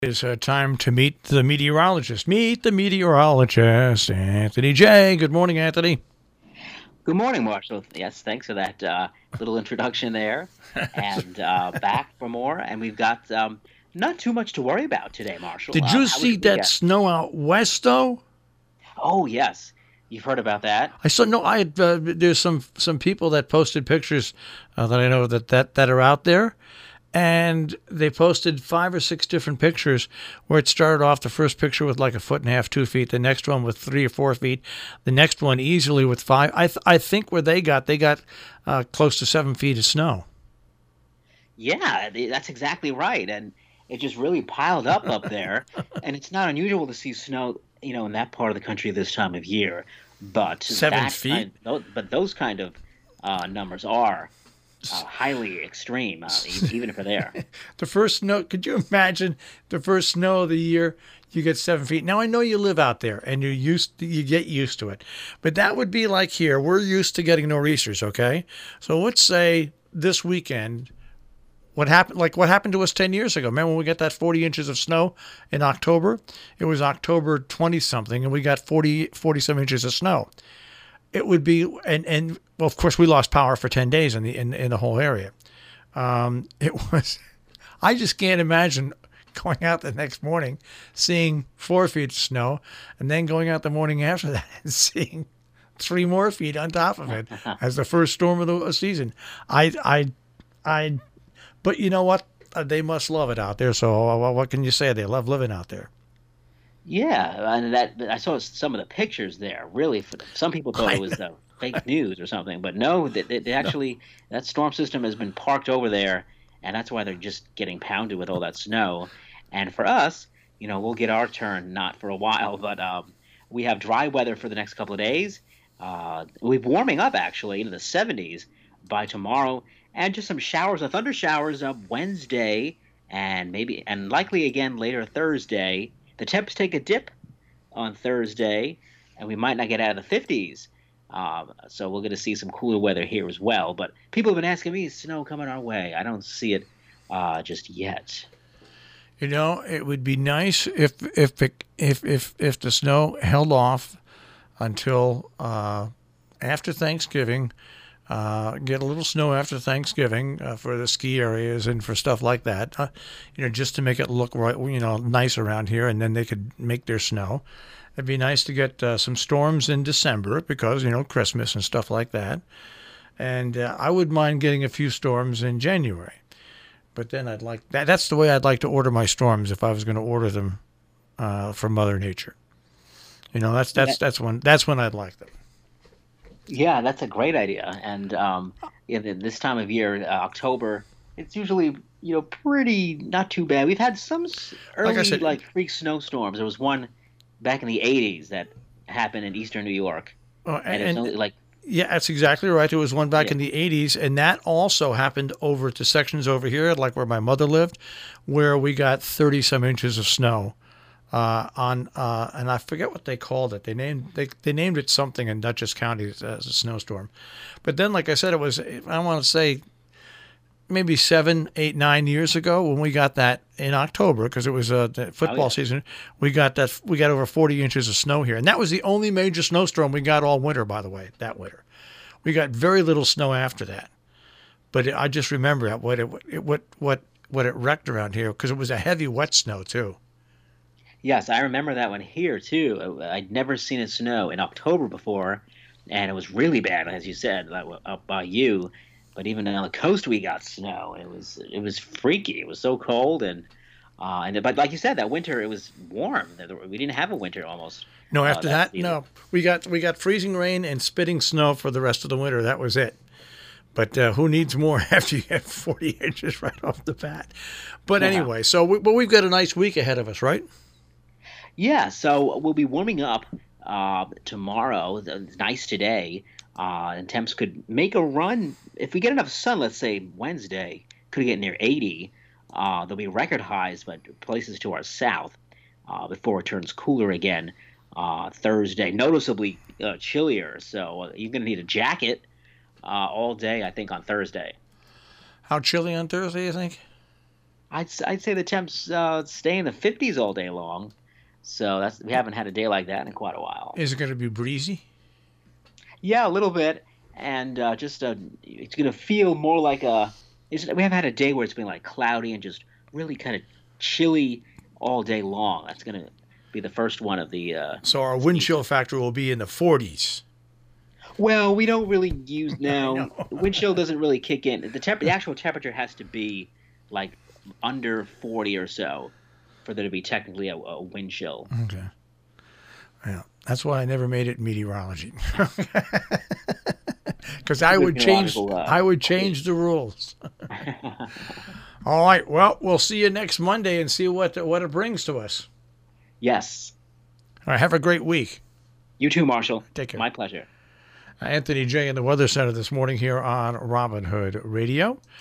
It's time to meet the meteorologist. Meet the meteorologist, Anthony J. Good morning, Anthony. Good morning, Marshall. Yes, thanks for that little introduction there. And back for more. And we've got not too much to worry about today, Marshall. Did you How was see your that weekend? snow out west, though? Oh, yes. You've heard about that? I saw no. There's some people that posted pictures that I know that are out there, and they posted 5 or 6 different pictures where it started off the first picture with like a foot and a half, 2 feet, the next one with 3 or 4 feet, the next one easily with five. I think where they got close to 7 feet of snow. Yeah, that's exactly right. And it just really piled up there. And it's not unusual to see snow, in that part of the country this time of year. But Seven feet. those kind of numbers are highly extreme, even for there. The first snow. Could you imagine the first snow of the year? You get 7 feet. Now I know you live out there and you get used to it, but that would be like here. We're used to getting nor'easters. Okay, so let's say this weekend. What happened to us 10 years ago? Remember when we got that 40 inches of snow in October? It was October 20 something, and we got 40 some inches of snow. It would be, and well, of course, we lost power for 10 days in the whole area. It was, I just can't imagine going out the next morning, seeing 4 feet of snow, and then going out the morning after that and seeing 3 more feet on top of it as the first storm of the season. I But you know what? They must love it out there. So what can you say? They love living out there. Yeah, and that I saw some of the pictures there. Really, some people thought I it was know. fake news or something, but no, they No. actually that storm system has been parked over there, and that's why they're just getting pounded with all that snow. And for us, we'll get our turn not for a while, but we have dry weather for the next couple of days. We're warming up actually into the 70s by tomorrow, and just some showers, thunder showers Wednesday, and likely again later Thursday. The temps take a dip on Thursday, and we might not get out of the 50s. So we're going to see some cooler weather here as well. But people have been asking me, is snow coming our way? I don't see it just yet. It would be nice if the snow held off until after Thanksgiving. Get a little snow after Thanksgiving for the ski areas and for stuff like that. Just to make it look right, nice around here, and then they could make their snow. It'd be nice to get some storms in December because Christmas and stuff like that. And I would mind getting a few storms in January. But then I'd like that. That's the way I'd like to order my storms if I was going to order them from Mother Nature. Yeah, That's when I'd like them. yeah, that's a great idea. And this time of year, October, it's usually pretty not too bad. We've had some Like I early said, like freak snowstorms. There was one back in the 80s that happened in eastern New York, and it was only and like yeah, that's exactly right. There was one back yeah. in the 80s, and that also happened over to sections over here, like where my mother lived, where we got 30 some inches of snow. And I forget what they called it. They named it something in Dutchess County as a snowstorm. But then, like I said, it was I want to say maybe 7, 8, 9 years ago when we got that in October because it was the Oh football yeah. season. We got over 40 inches of snow here, and that was the only major snowstorm we got all winter. By the way, that winter we got very little snow after that. But I just remember what it wrecked around here because it was a heavy wet snow too. Yes, I remember that one here too. I'd never seen it snow in October before, and it was really bad, as you said, like, up by you. But even on the coast, we got snow. It was freaky. It was so cold, and but like you said, that winter it was warm. We didn't have a winter almost No, after that that, season. no. We got freezing rain and spitting snow for the rest of the winter. That was it. But who needs more after you get 40 inches right off the bat? But Yeah. anyway, but we've got a nice week ahead of us, right? Yeah, so we'll be warming up tomorrow. It's nice today, and temps could make a run if we get enough sun. Let's say Wednesday could get near 80. There'll be record highs, but places to our south before it turns cooler again. Thursday, noticeably chillier, so you're going to need a jacket all day. I think on Thursday. How chilly on Thursday, you think? I'd say the temps stay in the 50s all day long. So we haven't had a day like that in quite a while. Is it going to be breezy? Yeah, a little bit, and just it's gonna feel more like we haven't had a day where it's been like cloudy and just really kind of chilly all day long. That's gonna be the first one of the. So our wind chill factor will be in the 40s. Well, we don't really use I now. know. Wind chill doesn't really kick in. The actual temperature has to be like under 40 or so for there to be technically a wind chill. Okay. Yeah, that's why I never made it in meteorology. Because I would change. I would change the rules. All right. Well, we'll see you next Monday and see what it brings to us. Yes. All right. Have a great week. You too, Marshall. Take care. My pleasure. Anthony J. in the Weather Center this morning here on Robin Hood Radio.